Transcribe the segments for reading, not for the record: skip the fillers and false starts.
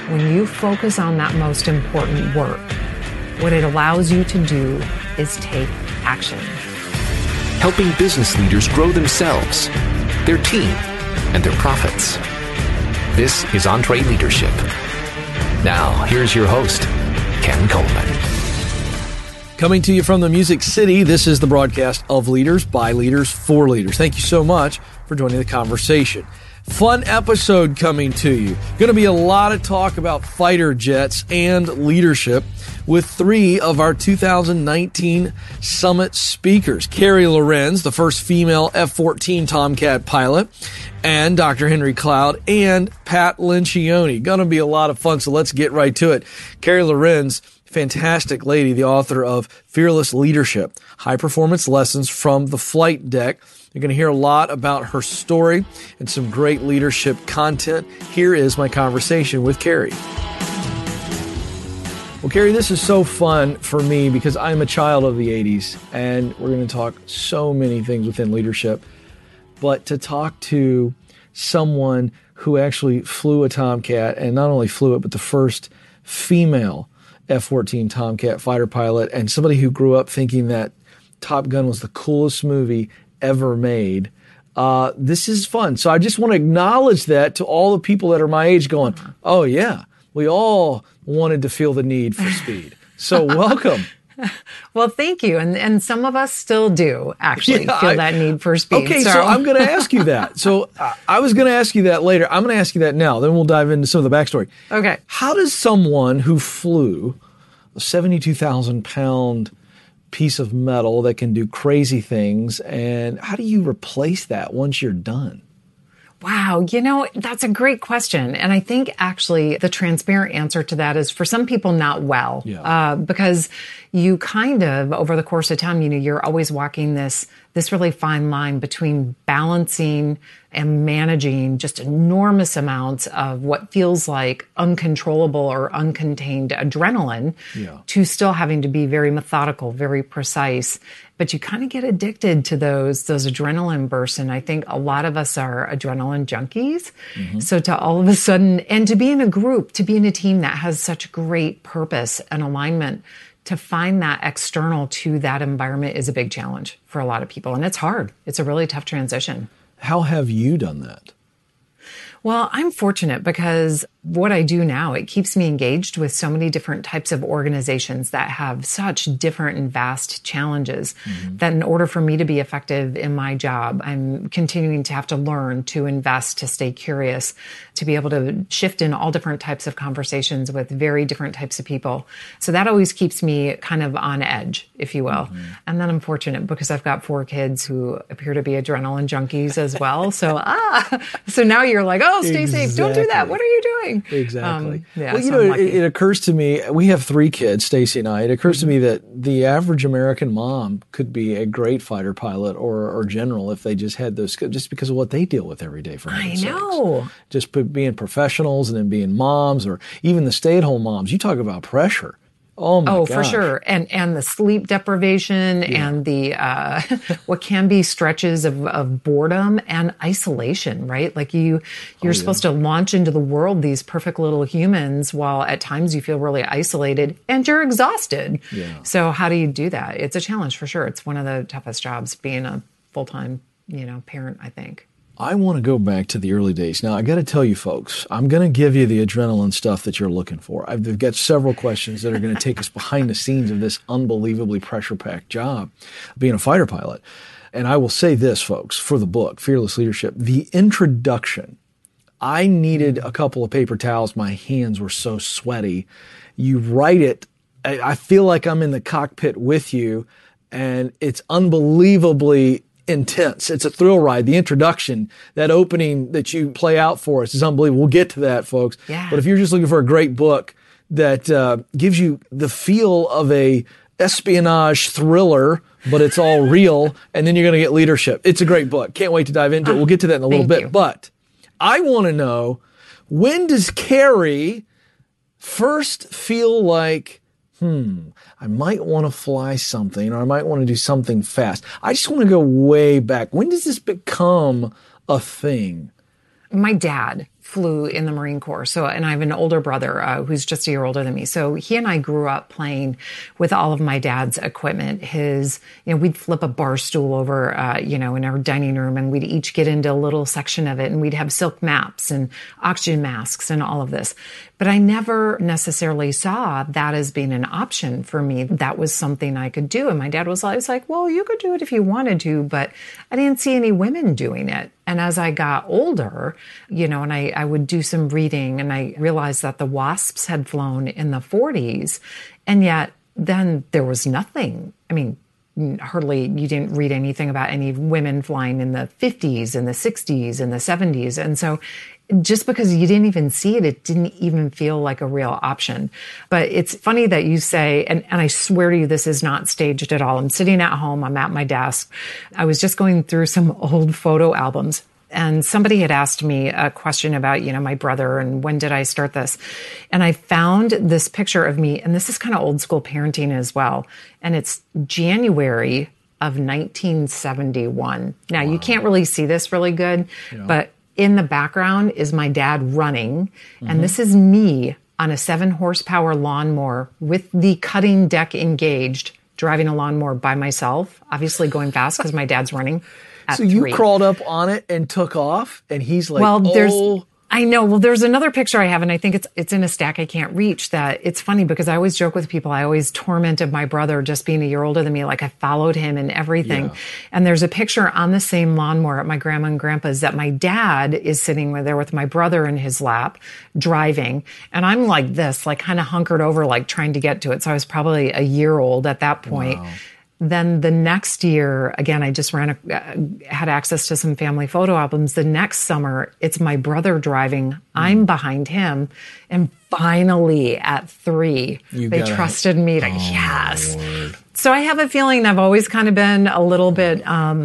when you focus on that most important work, what it allows you to do is take action. Helping business leaders grow themselves, their team, and their profits. This is EntreLeadership. Now, here's your host, Ken Coleman. Coming to you from the Music City, this is the broadcast of Leaders, by Leaders, for Leaders. Thank you so much for joining the conversation. Fun episode coming to you. Going to be a lot of talk about fighter jets and leadership with three of our 2019 Summit speakers. Carrie Lorenz, the first female F-14 Tomcat pilot, and Dr. Henry Cloud and Pat Lencioni. Going to be a lot of fun, so let's get right to it. Carrie Lorenz, fantastic lady, the author of Fearless Leadership, High Performance Lessons from the Flight Deck. You're going to hear a lot about her story and some great leadership content. Here is my conversation with Carrie. Well, Carrie, this is so fun for me because I'm a child of the 80s, and we're going to talk so many things within leadership. But to talk to someone who actually flew a Tomcat, and not only flew it, but the first female F-14 Tomcat fighter pilot, and somebody who grew up thinking that Top Gun was the coolest movie ever made. This is fun. So I just want to acknowledge that to all the people that are my age going, oh yeah, we all wanted to feel the need for speed. So welcome. Well, thank you. And some of us still do actually feel that need for speed. Okay, so I'm going to ask you that. So I was going to ask you that later. I'm going to ask you that now. Then we'll dive into some of the backstory. Okay. How does someone who flew a 72,000-pound piece of metal that can do crazy things, and how do you replace that once you're done? Wow, that's a great question. And I think actually the transparent answer to that is for some people not well. Because you kind of, over the course of time, you're always walking this really fine line between balancing and managing just enormous amounts of what feels like uncontrollable or uncontained adrenaline to still having to be very methodical, very precise. But you kind of get addicted to those adrenaline bursts. And I think a lot of us are adrenaline junkies. Mm-hmm. So to all of a sudden, and to be in a group, to be in a team that has such great purpose and alignment, to find that external to that environment is a big challenge for a lot of people. And it's hard. It's a really tough transition. How have you done that? Well, I'm fortunate because what I do now, it keeps me engaged with so many different types of organizations that have such different and vast challenges that in order for me to be effective in my job, I'm continuing to have to learn, to invest, to stay curious, to be able to shift in all different types of conversations with very different types of people. So that always keeps me kind of on edge, if you will. And then I'm fortunate because I've got 4 kids who appear to be adrenaline junkies as well. So now you're like, oh, stay safe. Don't do that. What are you doing? Exactly. Well, it occurs to me, we have 3 kids, Stacy and I. It occurs to me that the average American mom could be a great fighter pilot or general if they just had those skills, just because of what they deal with every day. For heaven's sakes. I know. Just being professionals and then being moms, or even the stay-at-home moms. You talk about pressure. Oh my gosh. For sure. And the sleep deprivation and the, what can be stretches of boredom and isolation, right? Like you're supposed to launch into the world, these perfect little humans, while at times you feel really isolated and you're exhausted. Yeah. So how do you do that? It's a challenge for sure. It's one of the toughest jobs being a full-time, parent, I think. I want to go back to the early days. Now, I got to tell you, folks, I'm going to give you the adrenaline stuff that you're looking for. I've got several questions that are going to take us behind the scenes of this unbelievably pressure-packed job, being a fighter pilot. And I will say this, folks, for the book, Fearless Leadership, the introduction, I needed a couple of paper towels. My hands were so sweaty. You write it. I feel like I'm in the cockpit with you, and it's unbelievably intense. It's a thrill ride. The introduction, that opening that you play out for us is unbelievable. We'll get to that, folks. Yeah. But if you're just looking for a great book that gives you the feel of a espionage thriller, but it's all real, and then you're going to get leadership. It's a great book. Can't wait to dive into it. We'll get to that in a little bit. But I want to know, when does Carrie first feel like, I might want to fly something, or I might want to do something fast? I just want to go way back. When does this become a thing? My dad flew in the Marine Corps. So, and I have an older brother who's just a year older than me. So he and I grew up playing with all of my dad's equipment. We'd flip a bar stool over, in our dining room, and we'd each get into a little section of it, and we'd have silk maps and oxygen masks and all of this. But I never necessarily saw that as being an option for me. That was something I could do. And my dad was always like, well, you could do it if you wanted to, but I didn't see any women doing it. And as I got older, and I would do some reading, and I realized that the WASPs had flown in the 40s, and yet then there was nothing. I mean, hardly, you didn't read anything about any women flying in the 50s and the 60s and the 70s. And so just because you didn't even see it, it didn't even feel like a real option. But it's funny that you say, and I swear to you, this is not staged at all. I'm sitting at home. I'm at my desk. I was just going through some old photo albums, and somebody had asked me a question about, my brother and when did I start this? And I found this picture of me, and this is kind of old school parenting as well. And it's January of 1971. Now, you can't really see this really good, but in the background is my dad running. And this is me on a 7-horsepower lawnmower with the cutting deck engaged, driving a lawnmower by myself, obviously going fast because my dad's running. So you crawled up on it and took off, and he's like, I know. Well, there's another picture I have, and I think it's in a stack I can't reach. That it's funny because I always joke with people. I always tormented my brother just being a year older than me. Like I followed him and everything. Yeah. And there's a picture on the same lawnmower at my grandma and grandpa's that my dad is sitting there with my brother in his lap driving. And I'm like this, like kind of hunkered over, like trying to get to it. So I was probably a year old at that point. Wow. Then the next year, again, I just had access to some family photo albums. The next summer, it's my brother driving. I'm behind him. And finally at 3, they trusted me to, yes. Lord. So I have a feeling I've always kind of been a little bit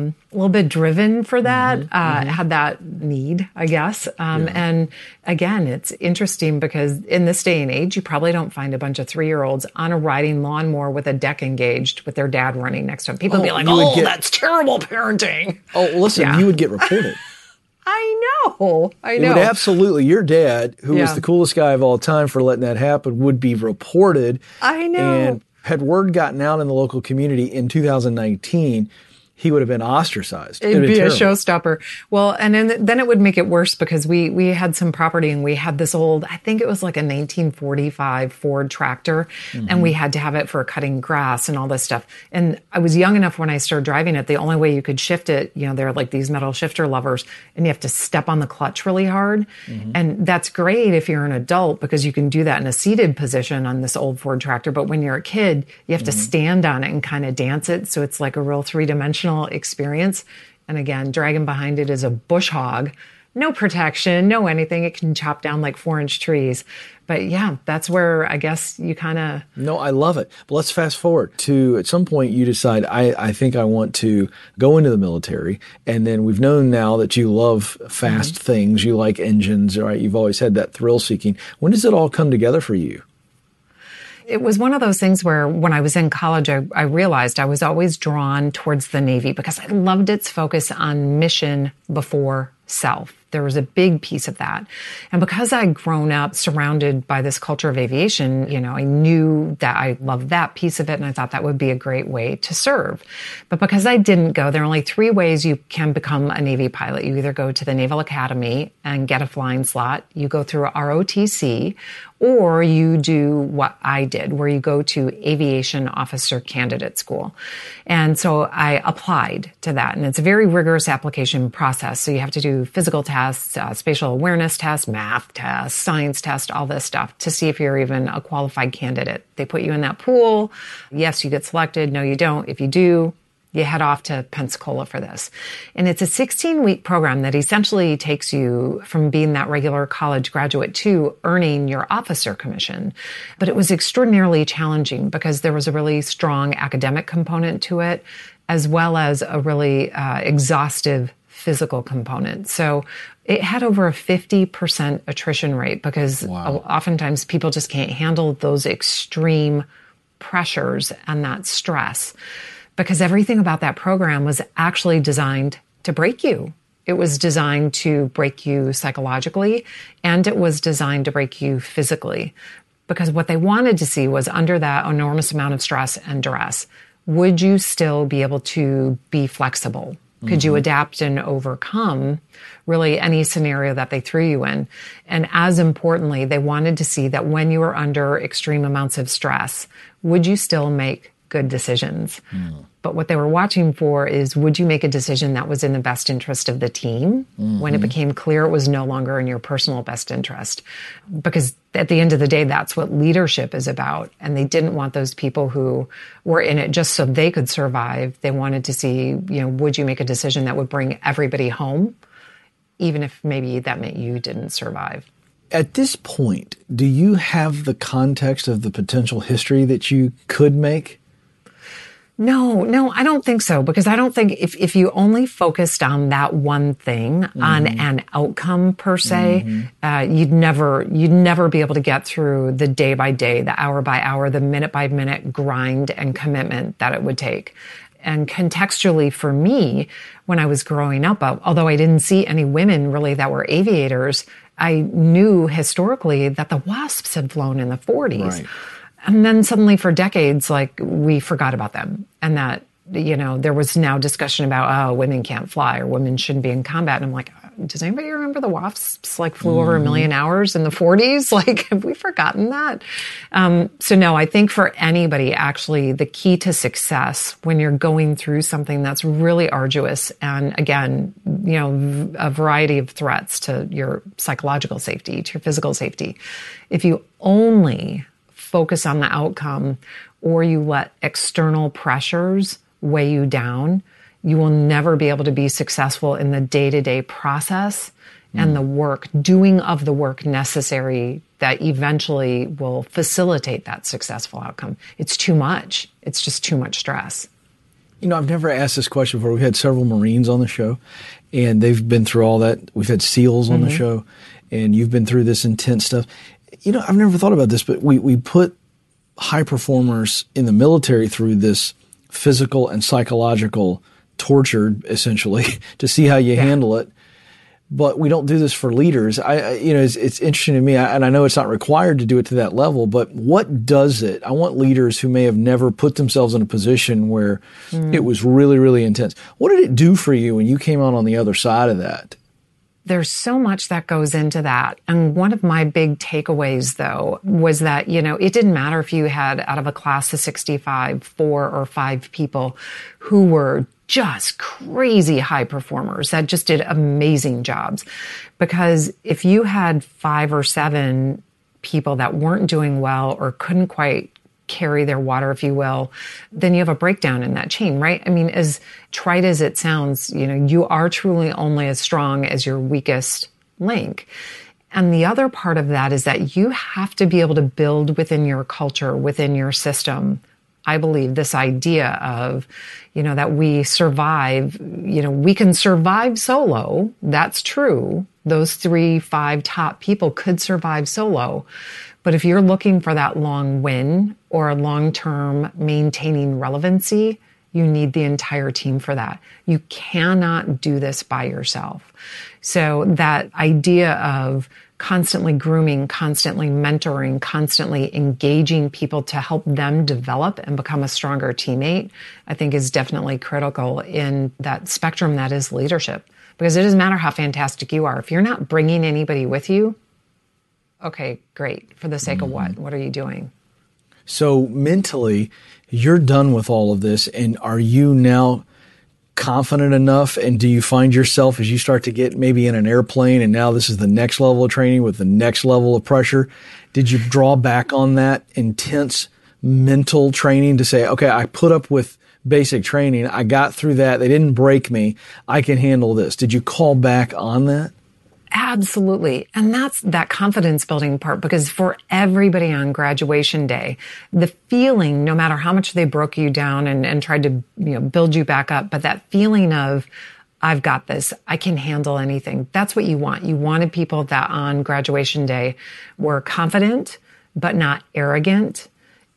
driven for that, had that need, I guess. And again, it's interesting because in this day and age, you probably don't find a bunch of 3-year-olds on a riding lawnmower with a deck engaged with their dad running next to them. People would be like, that's terrible parenting. Oh, listen, you would get reported. I know. It would absolutely. Your dad, who was the coolest guy of all time for letting that happen, would be reported. I know. And had word gotten out in the local community in 2019, he would have been ostracized. It'd be a showstopper. Well, and then it would make it worse because we had some property and we had this old, I think it was like a 1945 Ford tractor, and we had to have it for cutting grass and all this stuff. And I was young enough when I started driving it, the only way you could shift it, there are like these metal shifter levers, and you have to step on the clutch really hard. And that's great if you're an adult because you can do that in a seated position on this old Ford tractor. But when you're a kid, you have to stand on it and kind of dance it. So it's like a real 3-dimensional experience. And again, dragging behind it is a bush hog. No protection, no anything. It can chop down like 4-inch trees. But yeah, that's where I guess you kind of... No, I love it. But let's fast forward to at some point you decide, I think I want to go into the military. And then we've known now that you love fast things. You like engines, right? You've always had that thrill seeking. When does it all come together for you? It was one of those things where when I was in college, I realized I was always drawn towards the Navy because I loved its focus on mission before self. There was a big piece of that. And because I'd grown up surrounded by this culture of aviation, I knew that I loved that piece of it, and I thought that would be a great way to serve. But because I didn't go, there are only 3 ways you can become a Navy pilot. You either go to the Naval Academy and get a flying slot, you go through ROTC, or you do what I did, where you go to Aviation Officer Candidate School. And so I applied to that, and it's a very rigorous application process. So you have to do physical tests, spatial awareness tests, math tests, science tests, all this stuff to see if you're even a qualified candidate. They put you in that pool. Yes, you get selected. No, you don't. If you do, you head off to Pensacola for this. And it's a 16-week program that essentially takes you from being that regular college graduate to earning your officer commission. But it was extraordinarily challenging because there was a really strong academic component to it, as well as a really exhaustive physical component. So it had over a 50% attrition rate because oftentimes people just can't handle those extreme pressures and that stress. Because everything about that program was actually designed to break you. It was designed to break you psychologically, and it was designed to break you physically. Because what they wanted to see was, under that enormous amount of stress and duress, would you still be able to be flexible? Could you adapt and overcome really any scenario that they threw you in? And as importantly, they wanted to see that when you were under extreme amounts of stress, would you still make good decisions? But what they were watching for is, would you make a decision that was in the best interest of the team when it became clear it was no longer in your personal best interest? Because at the end of the day, that's what leadership is about. And they didn't want those people who were in it just so they could survive. They wanted to see, would you make a decision that would bring everybody home, even if maybe that meant you didn't survive? At this point, do you have the context of the potential history that you could make? No, I don't think so, because I don't think if you only focused on that one thing, on an outcome per se, you'd never be able to get through the day by day, the hour by hour, the minute by minute grind and commitment that it would take. And contextually for me, when I was growing up, although I didn't see any women really that were aviators, I knew historically that the Wasps had flown in the 40s. Right. And then suddenly for decades, we forgot about them. And that, there was now discussion about, women can't fly or women shouldn't be in combat. And I'm like, does anybody remember the Wasps flew over 1 million hours in the 40s? Have we forgotten that? So no, I think for anybody, actually, the key to success when you're going through something that's really arduous, and again, a variety of threats to your psychological safety, to your physical safety, if you only focus on the outcome, or you let external pressures weigh you down, you will never be able to be successful in the day-to-day process and the doing of the work necessary that eventually will facilitate that successful outcome. It's too much. It's just too much stress. I've never asked this question before. We've had several Marines on the show, and they've been through all that. We've had SEALs on the show, and you've been through this intense stuff. I've never thought about this, but we put high performers in the military through this physical and psychological torture, essentially, to see how you handle it. But we don't do this for leaders. It's interesting to me, and I know it's not required to do it to that level, but what does it? I want leaders who may have never put themselves in a position where it was really, really intense. What did it do for you when you came out on the other side of that? There's so much that goes into that. And one of my big takeaways, though, was that, it didn't matter if you had, out of a class of 65, 4 or 5 people who were just crazy high performers that just did amazing jobs. Because if you had 5 or 7 people that weren't doing well or couldn't quite carry their water, if you will, then you have a breakdown in that chain, right? I mean, as trite as it sounds, you are truly only as strong as your weakest link. And the other part of that is that you have to be able to build within your culture, within your system, I believe, this idea of, that we survive, we can survive solo. That's true. Those 3-5 top people could survive solo. But if you're looking for that long win or a long-term maintaining relevancy, you need the entire team for that. You cannot do this by yourself. So that idea of constantly grooming, constantly mentoring, constantly engaging people to help them develop and become a stronger teammate, I think is definitely critical in that spectrum that is leadership. Because it doesn't matter how fantastic you are. If you're not bringing anybody with you, okay, great. For the sake of what? What are you doing? So mentally, you're done with all of this, and are you now confident enough? And do you find yourself, as you start to get maybe in an airplane, and now this is the next level of training with the next level of pressure, did you draw back on that intense mental training to say, okay, I put up with basic training, I got through that, they didn't break me, I can handle this? Did you call back on that? Absolutely. And that's that confidence building part, because for everybody on graduation day, the feeling, no matter how much they broke you down and tried to, build you back up, but that feeling of, I've got this, I can handle anything. That's what you want. You wanted people that on graduation day were confident, but not arrogant,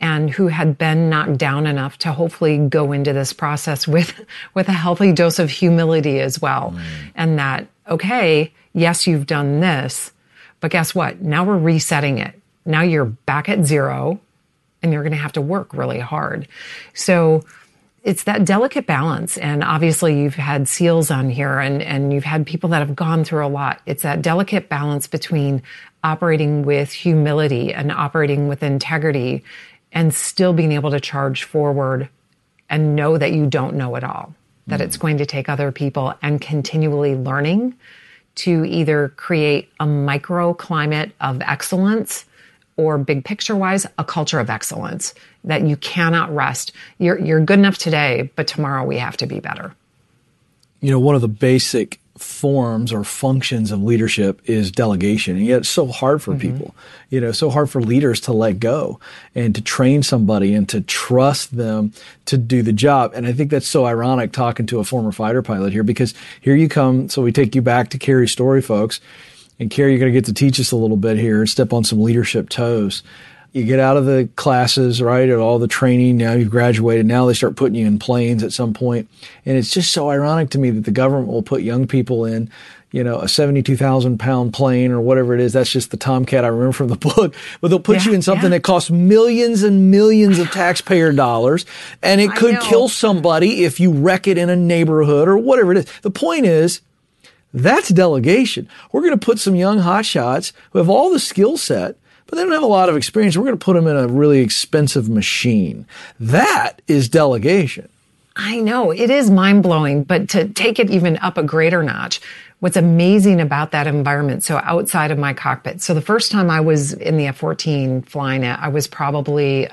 and who had been knocked down enough to hopefully go into this process with a healthy dose of humility as well. And that, okay, yes, you've done this, but guess what? Now we're resetting it. Now you're back at zero and you're going to have to work really hard. So it's that delicate balance. And obviously you've had SEALs on here and you've had people that have gone through a lot. It's that delicate balance between operating with humility and operating with integrity and still being able to charge forward and know that you don't know it all, that it's going to take other people and continually learning to either create a microclimate of excellence or big picture wise, a culture of excellence that you cannot rest. You're good enough today, but tomorrow we have to be better. You know, one of the basic forms or functions of leadership is delegation. And yet it's so hard for people, you know, so hard for leaders to let go and to train somebody and to trust them to do the job. And I think that's so ironic talking to a former fighter pilot here, because here you come. So we take you back to Carrie's story, folks. And Carrie, you're going to get to teach us a little bit here and step on some leadership toes. You get out of the classes, right, and all the training. Now you've graduated. Now they start putting you in planes at some point. And it's just so ironic to me that the government will put young people in, you know, a 72,000-pound plane or whatever it is. That's just the Tomcat I remember from the book. But they'll put you in something that costs millions and millions of taxpayer dollars. And it could kill somebody if you wreck it in a neighborhood or whatever it is. The point is, that's delegation. We're going to put some young hotshots who have all the skill set, but they don't have a lot of experience. We're going to put them in a really expensive machine. That is delegation. I know. It is mind-blowing, but to take it even up a greater notch, what's amazing about that environment, so outside of my cockpit. So the first time I was in the F-14 flying it, I was probably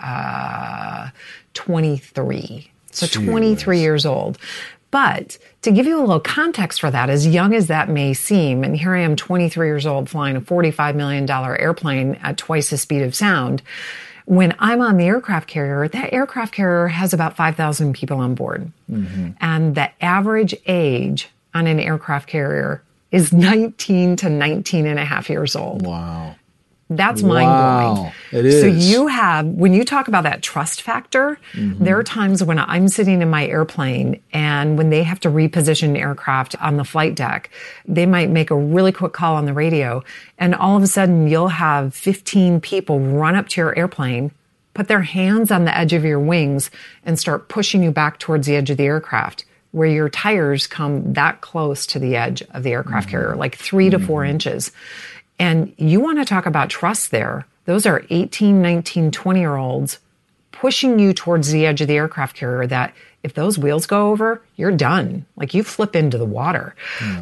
23. So 23 years old. But to give you a little context for that, as young as that may seem, and here I am 23 years old flying a $45 million airplane at twice the speed of sound, when I'm on the aircraft carrier, that aircraft carrier has about 5,000 people on board. And the average age on an aircraft carrier is 19 to 19 and a half years old. Wow. That's mind-blowing. Wow, it is. So you have, when you talk about that trust factor, there are times when I'm sitting in my airplane and when they have to reposition aircraft on the flight deck, they might make a really quick call on the radio and all of a sudden you'll have 15 people run up to your airplane, put their hands on the edge of your wings and start pushing you back towards the edge of the aircraft, where your tires come that close to the edge of the aircraft carrier, like 3 to 4 inches. And you want to talk about trust there. Those are 18, 19, 20-year-olds pushing you towards the edge of the aircraft carrier that if those wheels go over, you're done. Like you flip into the water.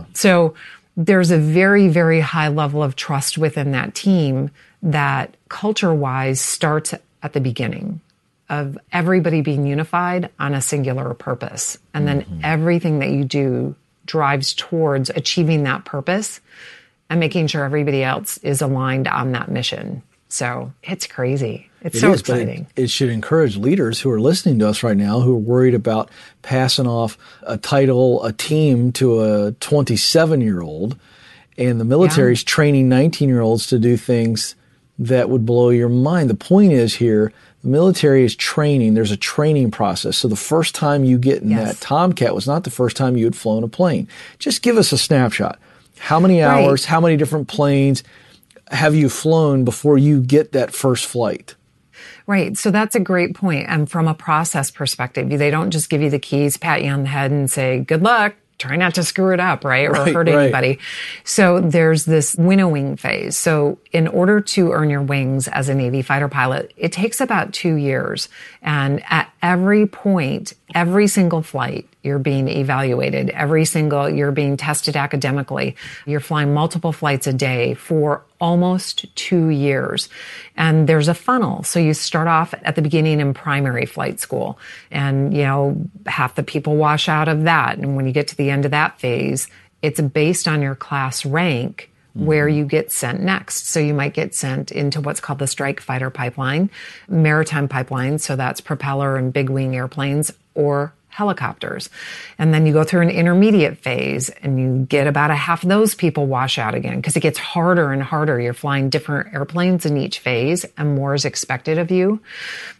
So there's a very, very high level of trust within that team that culture-wise starts at the beginning of everybody being unified on a singular purpose. And then everything that you do drives towards achieving that purpose and making sure everybody else is aligned on that mission. So it's crazy. It's so exciting. It should encourage leaders who are listening to us right now who are worried about passing off a title, a team to a 27-year-old, and the military's training 19-year-olds to do things that would blow your mind. The point is here, the military is training. There's a training process. So the first time you get in that Tomcat was not the first time you had flown a plane. Just give us a snapshot. How many hours, how many different planes have you flown before you get that first flight? Right. So that's a great point. And from a process perspective, they don't just give you the keys, pat you on the head and say, good luck. Try not to screw it up, right? Or hurt anybody. So there's this winnowing phase. So in order to earn your wings as a Navy fighter pilot, it takes about 2 years. And at every point, every single flight, you're being evaluated. You're being tested academically. You're flying multiple flights a day for almost 2 years. And there's a funnel. So you start off at the beginning in primary flight school. And, you know, half the people wash out of that. And when you get to the end of that phase, it's based on your class rank where you get sent next. So you might get sent into what's called the strike fighter pipeline, maritime pipeline. So that's propeller and big wing airplanes or helicopters. And then you go through an intermediate phase and you get about a half of those people wash out again because it gets harder and harder. You're flying different airplanes in each phase and more is expected of you.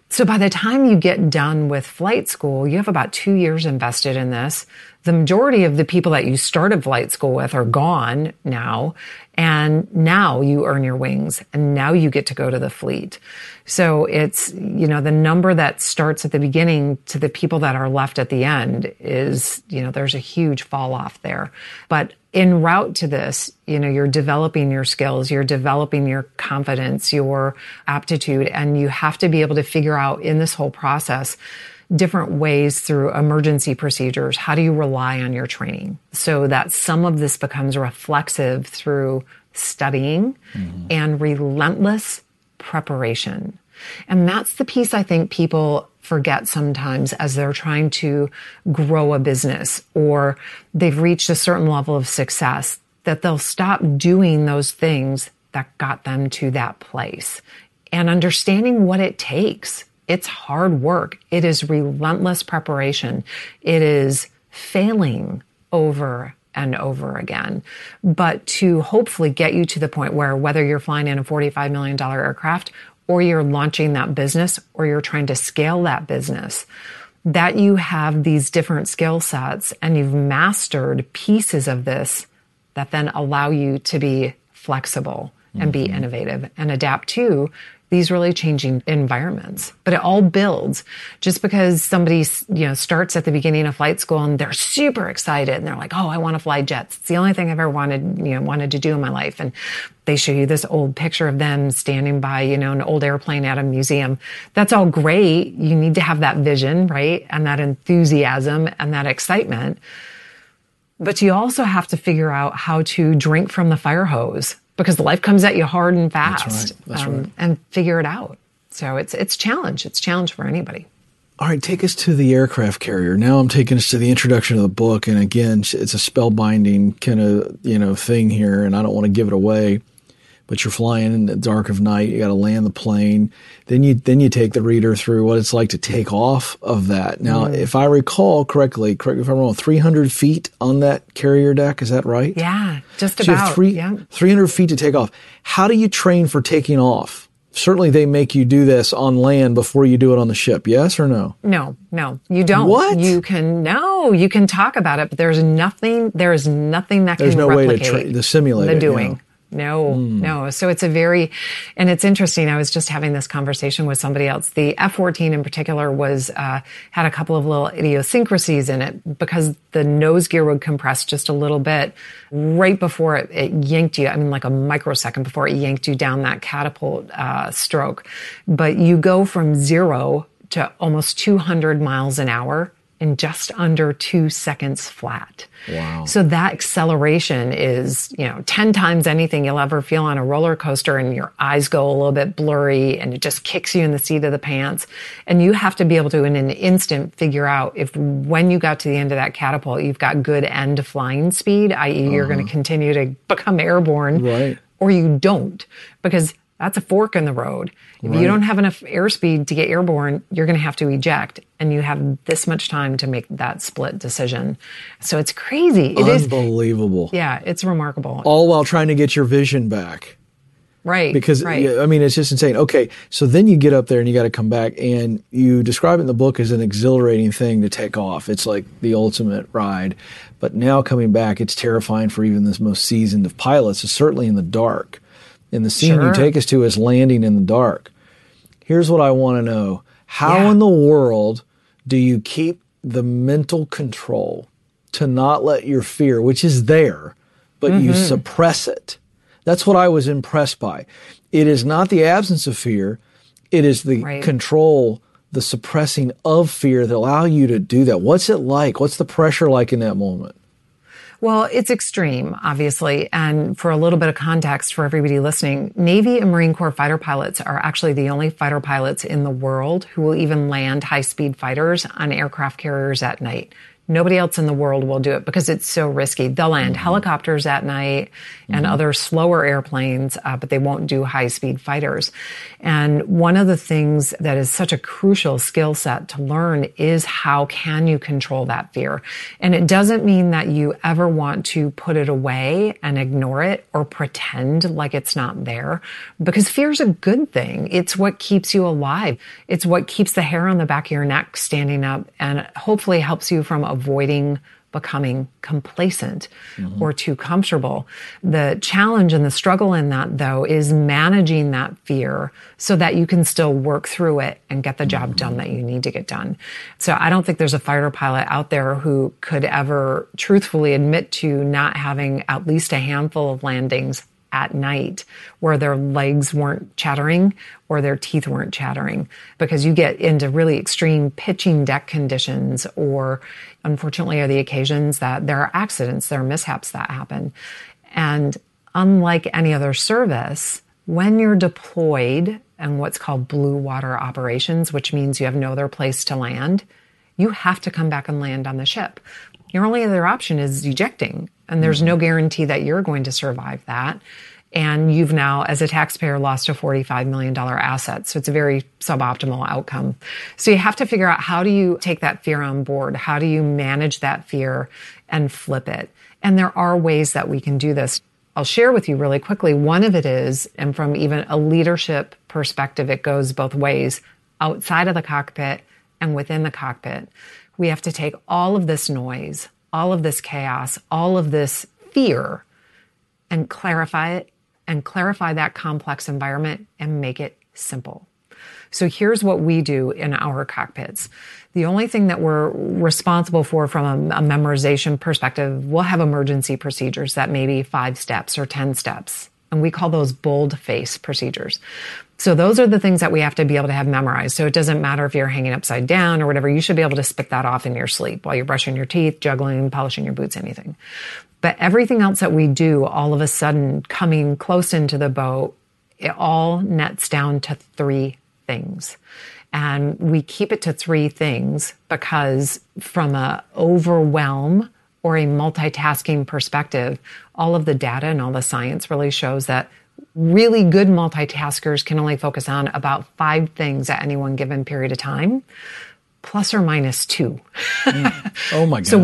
So by the time you get done with flight school, you have about 2 years invested in this. The majority of the people that you started flight school with are gone now. And now you earn your wings and now you get to go to the fleet. So it's, the number that starts at the beginning to the people that are left at the end is, there's a huge fall off there. But en route to this, you're developing your skills, you're developing your confidence, your aptitude, and you have to be able to figure out in this whole process different ways through emergency procedures. How do you rely on your training so that some of this becomes reflexive through studying and relentless preparation? And that's the piece I think people forget sometimes as they're trying to grow a business or they've reached a certain level of success, that they'll stop doing those things that got them to that place. And understanding what it takes. It's hard work. It is relentless preparation. It is failing over and over again. But to hopefully get you to the point where whether you're flying in a $45 million aircraft or you're launching that business or you're trying to scale that business, that you have these different skill sets and you've mastered pieces of this that then allow you to be flexible and be innovative and adapt to these really changing environments. But it all builds. Just because somebody, starts at the beginning of flight school and they're super excited and they're like, oh, I want to fly jets. It's the only thing I've ever wanted to do in my life. And they show you this old picture of them standing by, an old airplane at a museum. That's all great. You need to have that vision, right? And that enthusiasm and that excitement. But you also have to figure out how to drink from the fire hose, because life comes at you hard and fast. That's right. And figure it out. So it's challenge. It's challenge for anybody. All right, take us to the aircraft carrier. Now I'm taking us to the introduction of the book. And again, it's a spellbinding kind of, thing here. And I don't want to give it away. But you're flying in the dark of night. You got to land the plane. Then you take the reader through what it's like to take off of that. Now, if I recall correctly, correct me if I'm wrong, 300 feet on that carrier deck. Is that right? Yeah, just so about. You have 300 feet to take off. How do you train for taking off? Certainly they make you do this on land before you do it on the ship. Yes or no? No, you don't. What? You can talk about it, but there is nothing that can replicate way to simulate the doing. No. So it's and it's interesting. I was just having this conversation with somebody else. The F-14 in particular had a couple of little idiosyncrasies in it because the nose gear would compress just a little bit right before it yanked you. I mean, like a microsecond before it yanked you down that catapult stroke. But you go from 0 to almost 200 miles an hour in just under 2 seconds flat. Wow. So that acceleration is, 10 times anything you'll ever feel on a roller coaster, and your eyes go a little bit blurry and it just kicks you in the seat of the pants. And you have to be able to, in an instant, figure out if when you got to the end of that catapult, you've got good end flying speed, i.e. you're going to continue to become airborne, right, or you don't, because that's a fork in the road. If you don't have enough airspeed to get airborne, you're going to have to eject, and you have this much time to make that split decision. So it's crazy. It is unbelievable. Yeah, it's remarkable. All while trying to get your vision back. Right. Because, right. It's just insane. Okay, so then you get up there and you got to come back, and you describe it in the book as an exhilarating thing to take off. It's like the ultimate ride. But now coming back, it's terrifying for even this most seasoned of pilots, certainly in the dark. And the scene you take us to is landing in the dark. Here's what I want to know. How in the world do you keep the mental control to not let your fear, which is there, but you suppress it? That's what I was impressed by. It is not the absence of fear. It is the control, the suppressing of fear that allow you to do that. What's it like? What's the pressure like in that moment? Well, it's extreme, obviously. And for a little bit of context for everybody listening, Navy and Marine Corps fighter pilots are actually the only fighter pilots in the world who will even land high-speed fighters on aircraft carriers at night. Nobody else in the world will do it because it's so risky. They'll land helicopters at night and other slower airplanes, but they won't do high-speed fighters. And one of the things that is such a crucial skill set to learn is how can you control that fear? And it doesn't mean that you ever want to put it away and ignore it or pretend like it's not there, because fear is a good thing. It's what keeps you alive. It's what keeps the hair on the back of your neck standing up and hopefully helps you from avoiding becoming complacent or too comfortable. The challenge and the struggle in that, though, is managing that fear so that you can still work through it and get the job done that you need to get done. So I don't think there's a fighter pilot out there who could ever truthfully admit to not having at least a handful of landings at night where their legs weren't chattering or their teeth weren't chattering, because you get into really extreme pitching deck conditions, or unfortunately are the occasions that there are accidents, there are mishaps that happen. And unlike any other service, when you're deployed and what's called blue water operations, which means you have no other place to land, you have to come back and land on the ship. Your only other option is ejecting, and there's no guarantee that you're going to survive that. And you've now, as a taxpayer, lost a $45 million asset. So it's a very suboptimal outcome. So you have to figure out, how do you take that fear on board? How do you manage that fear and flip it? And there are ways that we can do this. I'll share with you really quickly. One of it is, and from even a leadership perspective, it goes both ways, outside of the cockpit and within the cockpit. We have to take all of this noise, all of this chaos, all of this fear, and clarify it, and clarify that complex environment and make it simple. So here's what we do in our cockpits. The only thing that we're responsible for from a memorization perspective, we'll have emergency procedures that may be 5 steps or 10 steps. And we call those bold-face procedures. So those are the things that we have to be able to have memorized. So it doesn't matter if you're hanging upside down or whatever, you should be able to spit that off in your sleep while you're brushing your teeth, juggling, polishing your boots, anything. But everything else that we do, all of a sudden coming close into the boat, it all nets down to 3 things. And we keep it to 3 things because from a overwhelm or a multitasking perspective, all of the data and all the science really shows that really good multitaskers can only focus on about 5 things at any one given period of time, plus or minus 2. Oh my gosh. So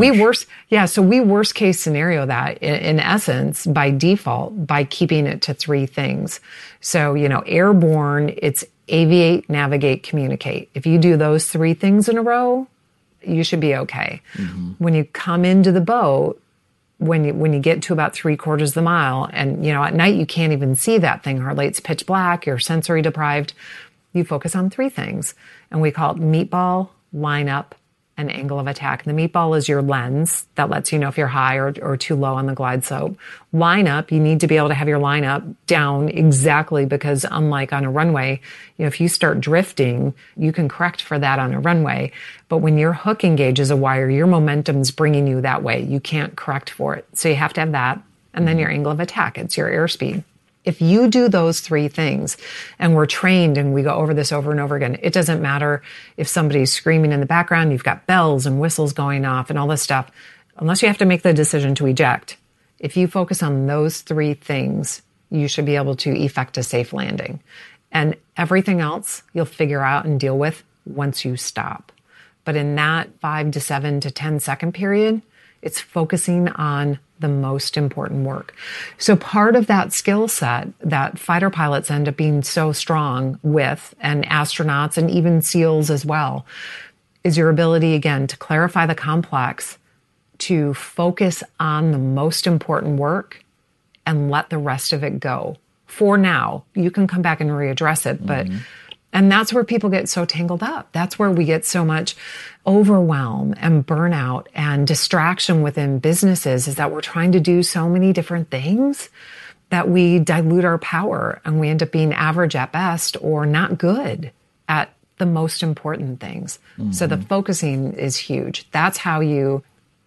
we worst case scenario that in essence, by default, by keeping it to 3 things. So, airborne, it's aviate, navigate, communicate. If you do those 3 things in a row, you should be okay. When you come into the boat, when you get to about 3/4 of the mile, and at night you can't even see that thing hardly, it's pitch black, you're sensory deprived, you focus on 3 things. And we call it meatball, line up, and angle of attack. The meatball is your lens that lets you know if you're high or too low on the glide slope. Line up, you need to be able to have your line up down exactly, because unlike on a runway, if you start drifting, you can correct for that on a runway. But when your hook engages a wire, your momentum's bringing you that way. You can't correct for it. So you have to have that. And then your angle of attack, it's your airspeed. If you do those 3 things, and we're trained and we go over this over and over again, it doesn't matter if somebody's screaming in the background, you've got bells and whistles going off and all this stuff, unless you have to make the decision to eject. If you focus on those 3 things, you should be able to effect a safe landing. And everything else you'll figure out and deal with once you stop. But in that 5 to 7 to 10 second period, it's focusing on the most important work. So part of that skill set that fighter pilots end up being so strong with, and astronauts and even SEALs as well, is your ability, again, to clarify the complex, to focus on the most important work and let the rest of it go. For now, you can come back and readdress it, but and that's where people get so tangled up. That's where we get so much overwhelm and burnout and distraction within businesses, is that we're trying to do so many different things that we dilute our power and we end up being average at best or not good at the most important things. So the focusing is huge. That's how you,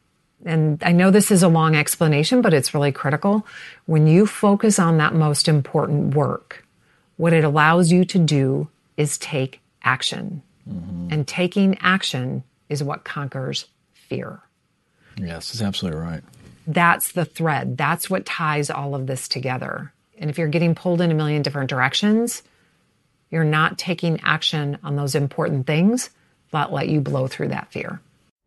and I know this is a long explanation, but it's really critical. When you focus on that most important work, what it allows you to do is take action. And taking action is what conquers fear. Yes, that's absolutely right. That's the thread. That's what ties all of this together. And if you're getting pulled in a million different directions, you're not taking action on those important things that let you blow through that fear.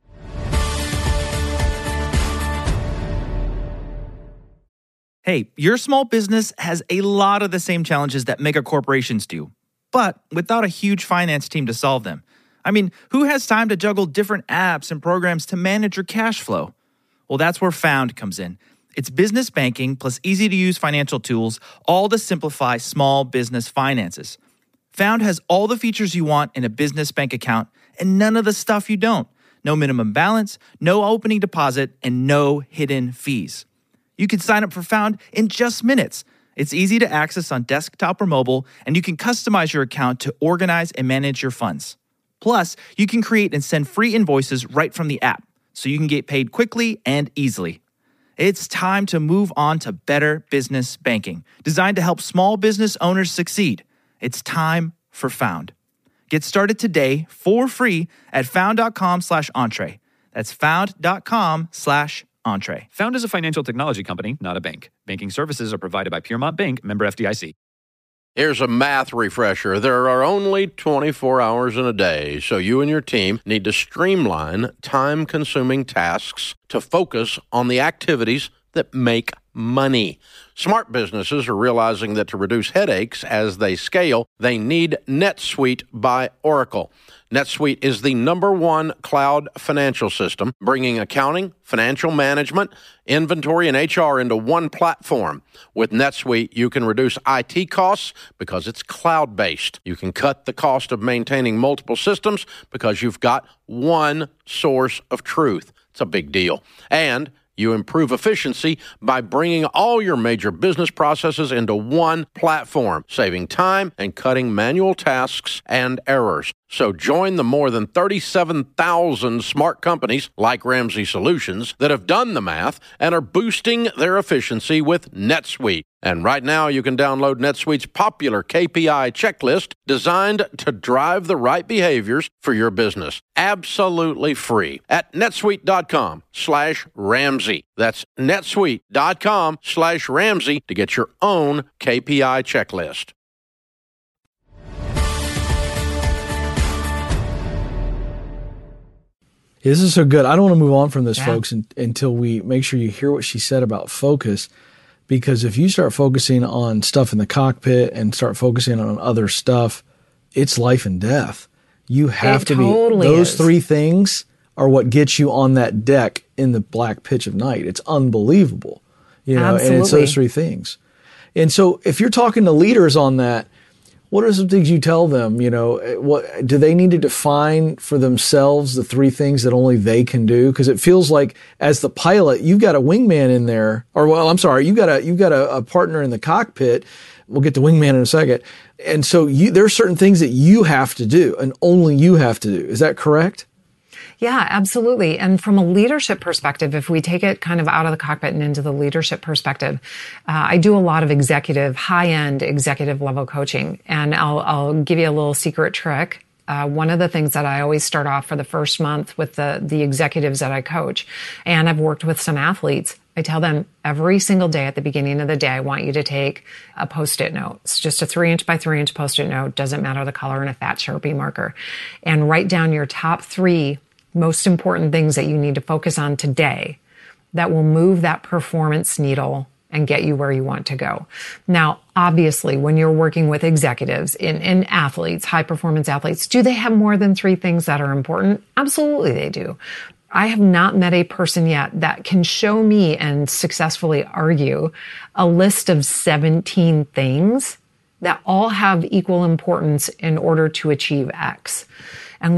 Hey, your small business has a lot of the same challenges that mega corporations do, but without a huge finance team to solve them. I mean, who has time to juggle different apps and programs to manage your cash flow? Well, that's where Found comes in. It's business banking plus easy-to-use financial tools, all to simplify small business finances. Found has all the features you want in a business bank account and none of the stuff you don't. No minimum balance, no opening deposit, and no hidden fees. You can sign up for Found in just minutes. It's easy to access on desktop or mobile, and you can customize your account to organize and manage your funds. Plus, you can create and send free invoices right from the app, so you can get paid quickly and easily. It's time to move on to better business banking, designed to help small business owners succeed. It's time for Found. Get started today for free at found.com/entree. That's found.com/entree. Found is a financial technology company, not a bank. Banking services are provided by Piermont Bank, member FDIC. Here's a math refresher. There are only 24 hours in a day, so you and your team need to streamline time-consuming tasks to focus on the activities that make money. Smart businesses are realizing that to reduce headaches as they scale, they need NetSuite by Oracle. NetSuite is the #1 cloud financial system, bringing accounting, financial management, inventory, and HR into one platform. With NetSuite, you can reduce IT costs because it's cloud-based. You can cut the cost of maintaining multiple systems because you've got one source of truth. It's a big deal. And you improve efficiency by bringing all your major business processes into one platform, saving time and cutting manual tasks and errors. So join the more than 37,000 smart companies like Ramsey Solutions that have done the math and are boosting their efficiency with NetSuite. And right now you can download NetSuite's popular KPI checklist designed to drive the right behaviors for your business. Absolutely free at netsuite.com/Ramsey. That's netsuite.com/Ramsey to get your own KPI checklist. This is so good. I don't want to move on from this, folks, until we make sure you hear what she said about focus. Because if you start focusing on stuff in the cockpit and start focusing on other stuff, it's life and death. You have to be. Those three things are what gets you on that deck in the black pitch of night. It's unbelievable. You know, and it's those three things. And so if you're talking to leaders on that, what are some things you tell them? You know, what do they need to define for themselves the three things that only they can do? Because it feels like as the pilot, you've got a wingman in there, or well, I'm sorry, you've got a partner in the cockpit. We'll get to wingman in a second. And so there are certain things that you have to do, and only you have to do. Is that correct? Yeah, absolutely. And from a leadership perspective, if we take it kind of out of the cockpit and into the leadership perspective, I do a lot of high-end executive level coaching. And I'll give you a little secret trick. One of the things that I always start off for the first month with the executives that I coach, and I've worked with some athletes, I tell them every single day at the beginning of the day, I want you to take a Post-it note. It's just a 3-inch by 3-inch Post-it note. Doesn't matter the color, and a fat Sharpie marker. And write down your top 3 most important things that you need to focus on today that will move that performance needle and get you where you want to go. Now, obviously, when you're working with executives and athletes, high performance athletes, do they have more than 3 things that are important? Absolutely they do. I have not met a person yet that can show me and successfully argue a list of 17 things that all have equal importance in order to achieve X. And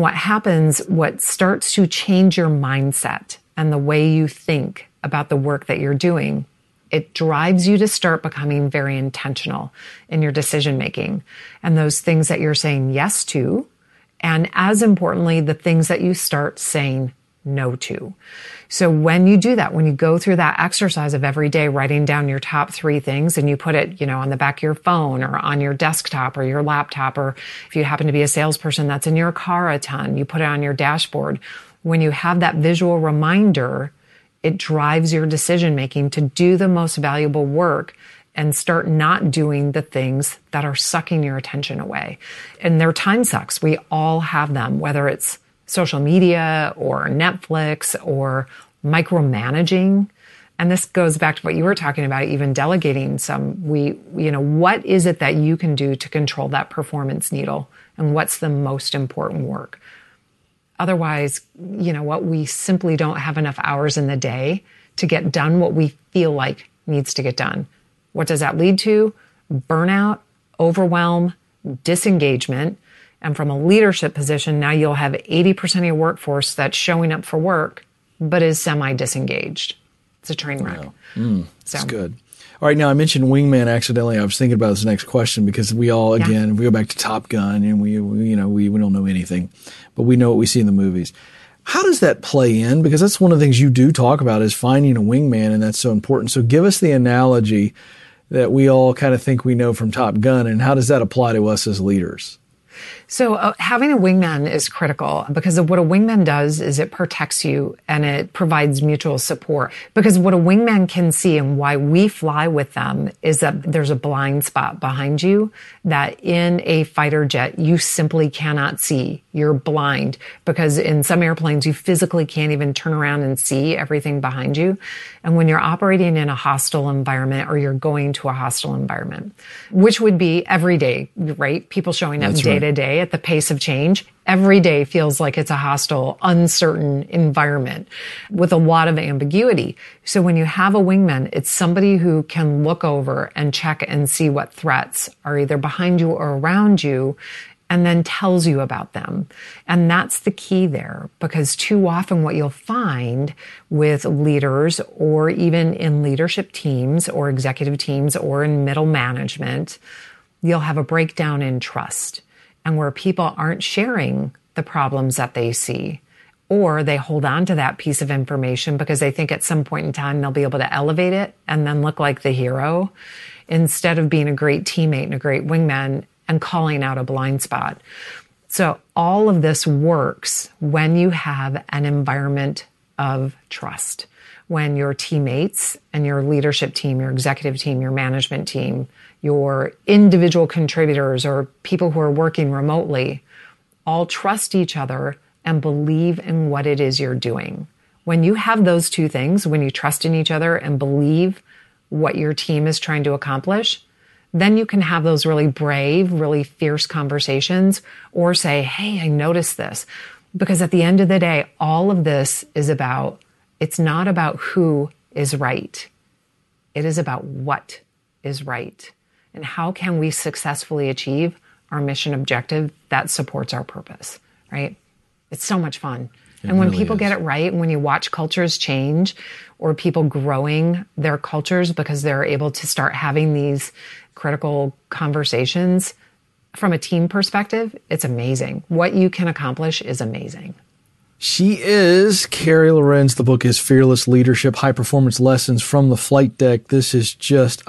what starts to change your mindset and the way you think about the work that you're doing, it drives you to start becoming very intentional in your decision making and those things that you're saying yes to. And as importantly, the things that you start saying no to. So when you do that, when you go through that exercise of every day writing down your top 3 things and you put it, on the back of your phone or on your desktop or your laptop, or if you happen to be a salesperson that's in your car a ton, you put it on your dashboard. When you have that visual reminder, It drives your decision making to do the most valuable work and start not doing the things that are sucking your attention away. And their time sucks. We all have them, whether it's social media or Netflix or micromanaging. And this goes back to what you were talking about, even delegating some. What is it that you can do to control that performance needle? And what's the most important work? Otherwise, we simply don't have enough hours in the day to get done what we feel like needs to get done. What does that lead to? Burnout, overwhelm, disengagement. And from a leadership position, now you'll have 80% of your workforce that's showing up for work, but is semi-disengaged. It's a train wreck. That's good. All right, now I mentioned wingman accidentally. I was thinking about this next question because we all, again, we go back to Top Gun and we don't know anything, but we know what we see in the movies. How does that play in? Because that's one of the things you do talk about is finding a wingman, and that's so important. So give us the analogy that we all kind of think we know from Top Gun, and how does that apply to us as leaders? So having a wingman is critical because what a wingman does is it protects you and it provides mutual support. Because what a wingman can see and why we fly with them is that there's a blind spot behind you that in a fighter jet you simply cannot see. You're blind because in some airplanes you physically can't even turn around and see everything behind you. And when you're operating in a hostile environment or you're going to a hostile environment, which would be every day, right? People showing up day to day at the pace of change. Every day feels like it's a hostile, uncertain environment with a lot of ambiguity. So when you have a wingman, it's somebody who can look over and check and see what threats are either behind you or around you, and then tells you about them. And that's the key there, because too often what you'll find with leaders or even in leadership teams or executive teams or in middle management, you'll have a breakdown in trust. And where people aren't sharing the problems that they see, or they hold on to that piece of information because they think at some point in time they'll be able to elevate it and then look like the hero, instead of being a great teammate and a great wingman and calling out a blind spot. So all of this works when you have an environment of trust, when your teammates and your leadership team, your executive team, your management team, your individual contributors or people who are working remotely all trust each other and believe in what it is you're doing. When you have those two things, when you trust in each other and believe what your team is trying to accomplish, then you can have those really brave, really fierce conversations or say, hey, I noticed this. Because at the end of the day, all of this is it's not about who is right. It is about what is right. And how can we successfully achieve our mission objective that supports our purpose, right? It's so much fun. And when people get it right, and when you watch cultures change or people growing their cultures because they're able to start having these critical conversations from a team perspective, it's amazing. What you can accomplish is amazing. She is Carrie Lorenz. The book is Fearless Leadership, High Performance Lessons from the Flight Deck. This is just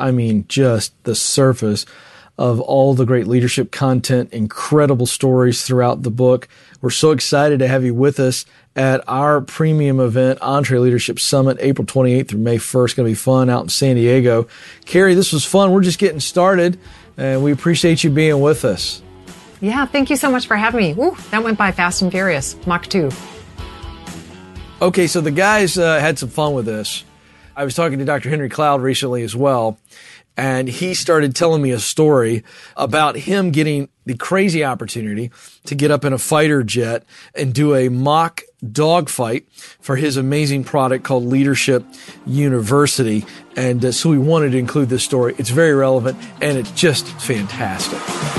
the surface of all the great leadership content, incredible stories throughout the book. We're so excited to have you with us at our premium event, EntreLeadership Summit, April 28th through May 1st. Going to be fun out in San Diego. Carrie, this was fun. We're just getting started, and we appreciate you being with us. Yeah, thank you so much for having me. Woo, that went by fast and furious. Mach 2. Okay, so the guys had some fun with this. I was talking to Dr. Henry Cloud recently as well, and he started telling me a story about him getting the crazy opportunity to get up in a fighter jet and do a mock dogfight for his amazing product called Leadership University. And so we wanted to include this story. It's very relevant, and it's just fantastic.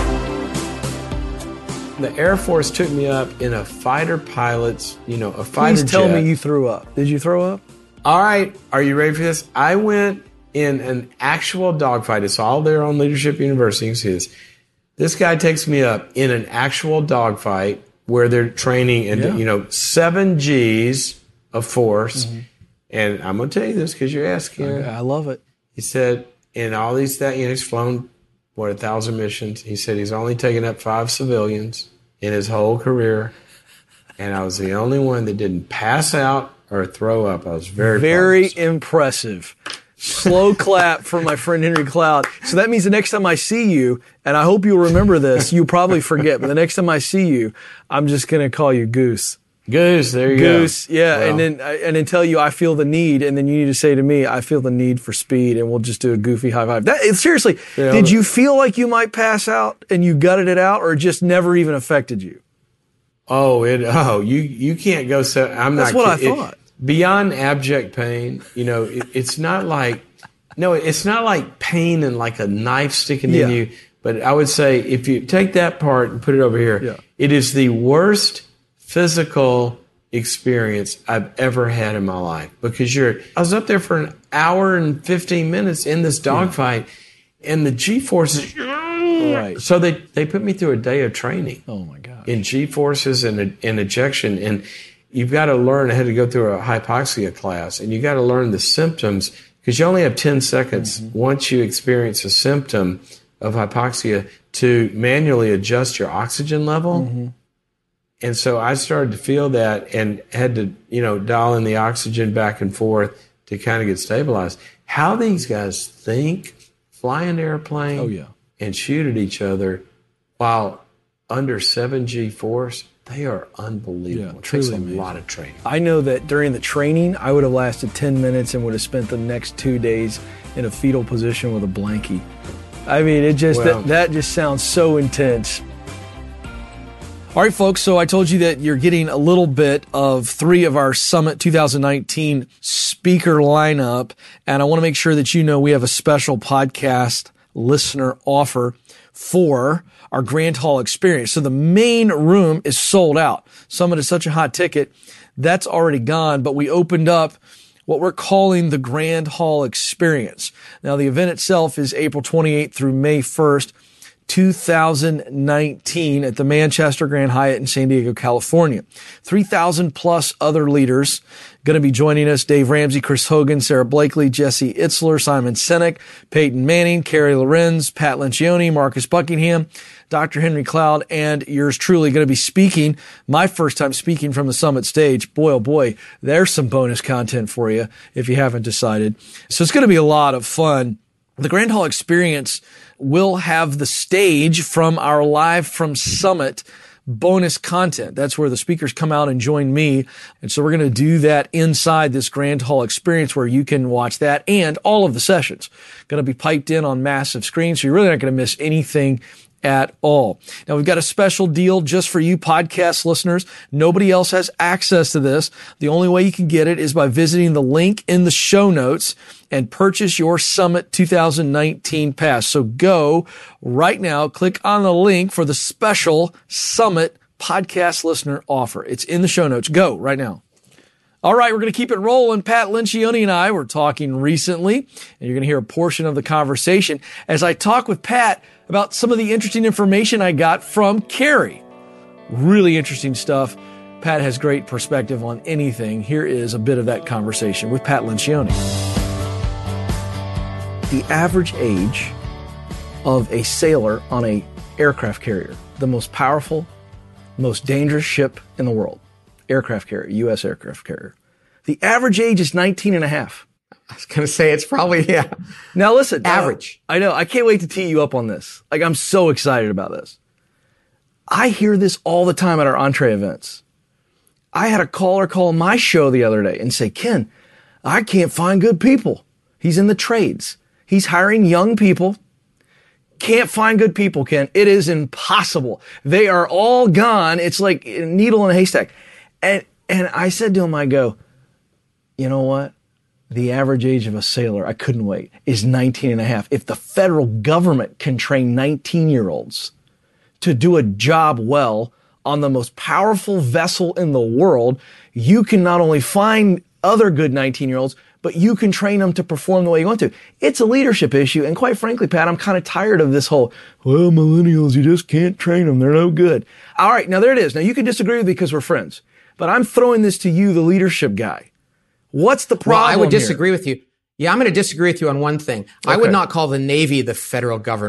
The Air Force took me up in a fighter pilot's, a fighter jet. Please tell me you threw up. Did you throw up? All right. Are you ready for this? I went in an actual dogfight. It's all there on Leadership University. You can see this guy takes me up in an actual dogfight where they're training and, 7 Gs of force. Mm-hmm. And I'm going to tell you this because you're asking. Okay, I love it. He said, in all these, he's flown 1,000 missions. He said he's only taken up 5 civilians in his whole career. And I was the only one that didn't pass out or throw up. I was very impressive. Slow clap for my friend Henry Cloud. So that means the next time I see you, and I hope you'll remember this, you'll probably forget, but the next time I see you, I'm just going to call you Goose. Goose, there you go. Goose, yeah, well, and then tell you I feel the need, and then you need to say to me, I feel the need for speed, and we'll just do a goofy high five. Seriously, did you feel like you might pass out and you gutted it out, or it just never even affected you? You can't go so. That's what I thought. Beyond abject pain, it's not like pain and like a knife sticking in you. But I would say if you take that part and put it over here, it is the worst physical experience I've ever had in my life, because I was up there for an hour and 15 minutes in this dogfight, and the G-forces. Right. So they put me through a day of training. Oh my God. In G-forces and ejection, and you've got to learn. I had to go through a hypoxia class, and you got to learn the symptoms, because you only have 10 seconds once you experience a symptom of hypoxia to manually adjust your oxygen level. And so I started to feel that and had to, dial in the oxygen back and forth to kind of get stabilized. How these guys think, fly an airplane and shoot at each other while under 7G force, they are unbelievable. It takes a lot of training. I know that during the training, I would have lasted 10 minutes and would have spent the next 2 days in a fetal position with a blankie. I mean, it just that just sounds so intense. All right, folks, so I told you that you're getting a little bit of 3 of our Summit 2019 speaker lineup, and I want to make sure that you know we have a special podcast listener offer for our Grand Hall experience. So the main room is sold out. Summit is such a hot ticket, that's already gone, but we opened up what we're calling the Grand Hall experience. Now, the event itself is April 28th through May 1st, 2019 at the Manchester Grand Hyatt in San Diego, California. 3,000 plus other leaders going to be joining us. Dave Ramsey, Chris Hogan, Sarah Blakely, Jesse Itzler, Simon Sinek, Peyton Manning, Carrie Lorenz, Pat Lencioni, Marcus Buckingham, Dr. Henry Cloud, and yours truly going to be speaking. My first time speaking from the Summit stage. Boy, oh boy, there's some bonus content for you if you haven't decided. So it's going to be a lot of fun. The Grand Hall experience will have the stage from our Live from Summit bonus content. That's where the speakers come out and join me. And so we're going to do that inside this Grand Hall experience where you can watch that and all of the sessions. Going to be piped in on massive screens, so you're really not going to miss anything at all. Now, we've got a special deal just for you podcast listeners. Nobody else has access to this. The only way you can get it is by visiting the link in the show notes and purchase your Summit 2019 pass. So go right now, click on the link for the special Summit podcast listener offer. It's in the show notes. Go right now. All right, we're going to keep it rolling. Pat Lencioni and I were talking recently, and you're going to hear a portion of the conversation as I talk with Pat about some of the interesting information I got from Carrie. Really interesting stuff. Pat has great perspective on anything. Here is a bit of that conversation with Pat Lencioni. The average age of a sailor on an aircraft carrier, the most powerful, most dangerous ship in the world, aircraft carrier, U.S. aircraft carrier. The average age is 19 and a half. I was going to say it's probably, Now listen. Average. I know. I can't wait to tee you up on this. Like, I'm so excited about this. I hear this all the time at our entree events. I had a caller call my show the other day and say, Ken, I can't find good people. He's in the trades. He's hiring young people. Can't find good people, Ken. It is impossible. They are all gone. It's like a needle in a haystack. And I said to him, I go, you know what? The average age of a sailor, I couldn't wait, is 19 and a half. If the federal government can train 19-year-olds to do a job well on the most powerful vessel in the world, you can not only find other good 19-year-olds, but you can train them to perform the way you want to. It's a leadership issue. And quite frankly, Pat, I'm kind of tired of this whole, well, millennials, you just can't train them. They're no good. All right, now there it is. Now you can disagree with me because we're friends, but I'm throwing this to you, the leadership guy. What's the problem? Well, I would disagree here? with you. Yeah, I'm going to disagree with you on one thing. Okay. I would not call the Navy the federal government.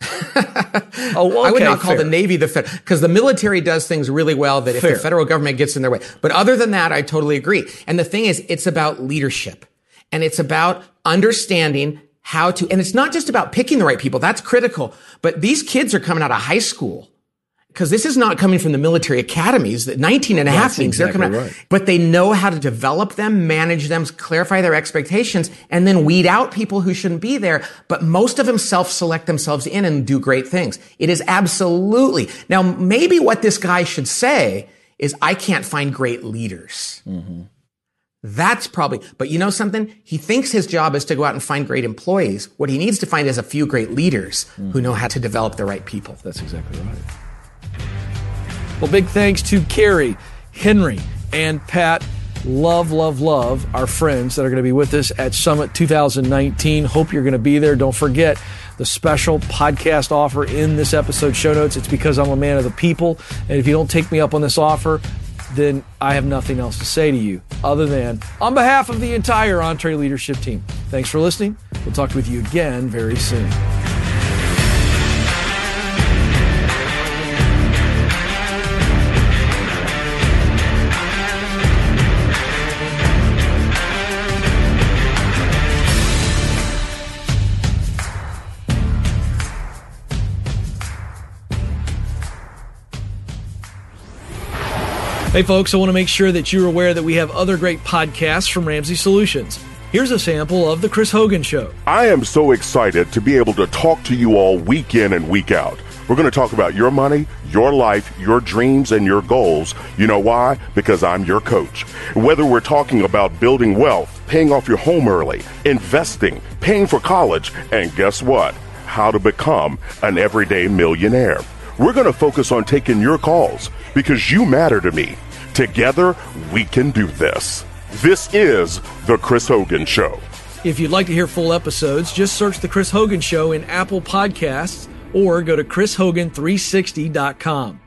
Oh, okay, I would not call fair. the Navy the Fed, because the military does things really well that if Fair. the federal government gets in their way. But other than that, I totally agree. And the thing is, it's about leadership. And it's about understanding how to, and it's not just about picking the right people. That's critical. But these kids are coming out of high school, because this is not coming from the military academies, that 19 and a half things, they're coming out. Right. But they know how to develop them, manage them, clarify their expectations, and then weed out people who shouldn't be there. But most of them self-select themselves in and do great things. It is absolutely. Now, maybe what this guy should say is, I can't find great leaders. Mm-hmm. That's probably, but you know something? He thinks his job is to go out and find great employees. What he needs to find is a few great leaders who know how to develop the right people. That's exactly right. Well, big thanks to Carrie, Henry, and Pat. Love our friends that are going to be with us at Summit 2019. Hope you're going to be there. Don't forget the special podcast offer in this episode show notes. It's because I'm a man of the people. And if you don't take me up on this offer, then I have nothing else to say to you other than on behalf of the entire Entre Leadership team. Thanks for listening. We'll talk with you again very soon. Hey folks, I want to make sure that you're aware that we have other great podcasts from Ramsey Solutions. Here's a sample of The Chris Hogan Show. I am so excited to be able to talk to you all week in and week out. We're going to talk about your money, your life, your dreams, and your goals. You know why? Because I'm your coach. Whether we're talking about building wealth, paying off your home early, investing, paying for college, and guess what? How to become an everyday millionaire. We're going to focus on taking your calls because you matter to me. Together, we can do this. This is The Chris Hogan Show. If you'd like to hear full episodes, just search The Chris Hogan Show in Apple Podcasts or go to chrishogan360.com.